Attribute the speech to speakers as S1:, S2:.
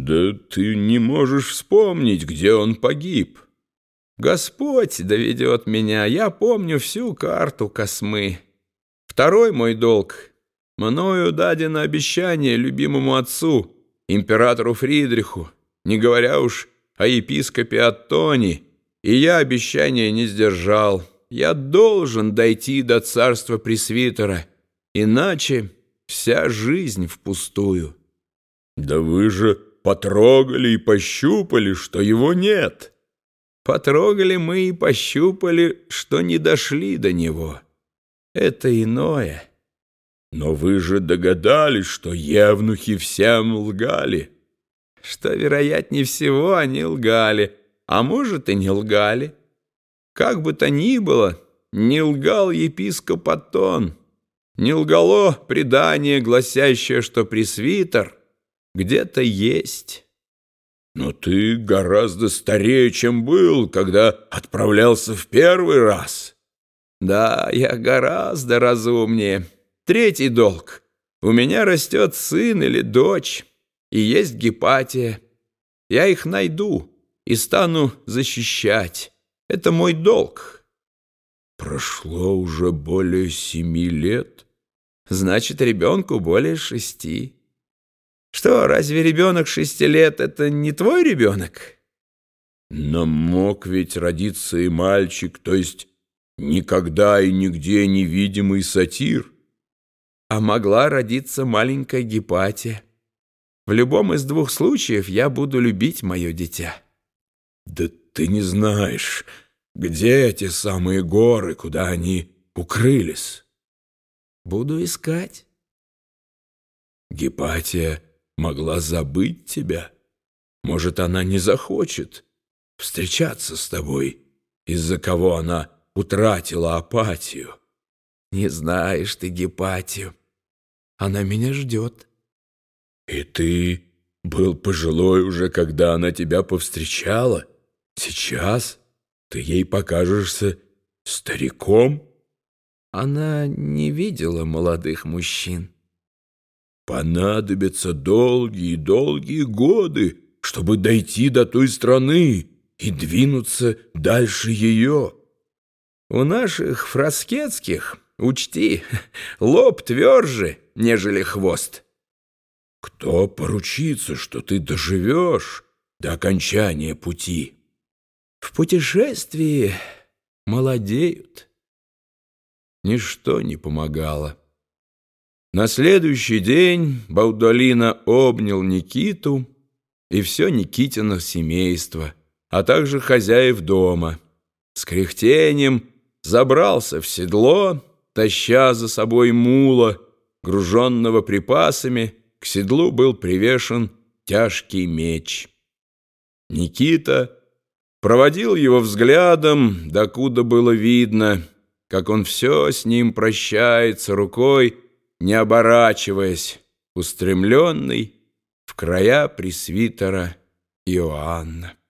S1: Да ты не можешь вспомнить, где он погиб.
S2: Господь доведет меня, я помню всю карту Космы. Второй мой долг. Мною дадено обещание любимому отцу, императору Фридриху, не говоря уж о епископе Аттони, и я обещание не сдержал. Я должен дойти до царства пресвитера, иначе вся жизнь впустую.
S1: Да вы же потрогали и пощупали, что его нет.
S2: Потрогали мы и пощупали, что не дошли до него. Это иное.
S1: Но вы же догадались, что евнухи всем лгали.
S2: Что, вероятнее всего, они лгали, а может и не лгали. Как бы то ни было, не лгал епископ Аттон, не лгало предание, гласящее, что пресвитер где-то есть.
S1: Но ты гораздо старее, чем был, когда отправлялся в первый раз.
S2: Да, я гораздо разумнее. Третий долг. У меня растет сын или дочь, и есть Гипатия. Я их найду и стану защищать. Это мой долг.
S1: Прошло уже более 7 лет.
S2: Значит, ребенку более 6. Что, разве ребенок 6 лет — это не твой ребенок?
S1: Но мог ведь родиться и мальчик, то есть никогда и нигде невидимый сатир.
S2: А могла родиться маленькая Гипатия. В любом из двух случаев я буду любить мое дитя.
S1: Да ты не знаешь, где эти самые горы, куда они укрылись.
S2: Буду искать.
S1: Гипатия могла забыть тебя. Может, она не захочет встречаться с тобой, из-за кого она утратила апатию.
S2: Не знаешь ты Гипатию. Она меня ждет.
S1: И ты был пожилой уже, когда она тебя повстречала. Сейчас ты ей покажешься стариком.
S2: Она не видела молодых мужчин.
S1: Понадобятся долгие годы, чтобы дойти до той страны и двинуться дальше ее.
S2: У наших фраскетских, учти, лоб тверже, нежели хвост.
S1: Кто поручится, что ты доживешь до окончания пути?
S2: В путешествии молодеют. Ничто не помогало. На следующий день Баудолино обнял Никиту и все Никитино семейство, а также хозяев дома. С кряхтением забрался в седло, таща за собой мула, груженного припасами. К седлу был привешен тяжкий меч. Никита проводил его взглядом, докуда было видно, как он все с ним прощается рукой, не оборачиваясь, устремленный в края пресвитера Иоанна.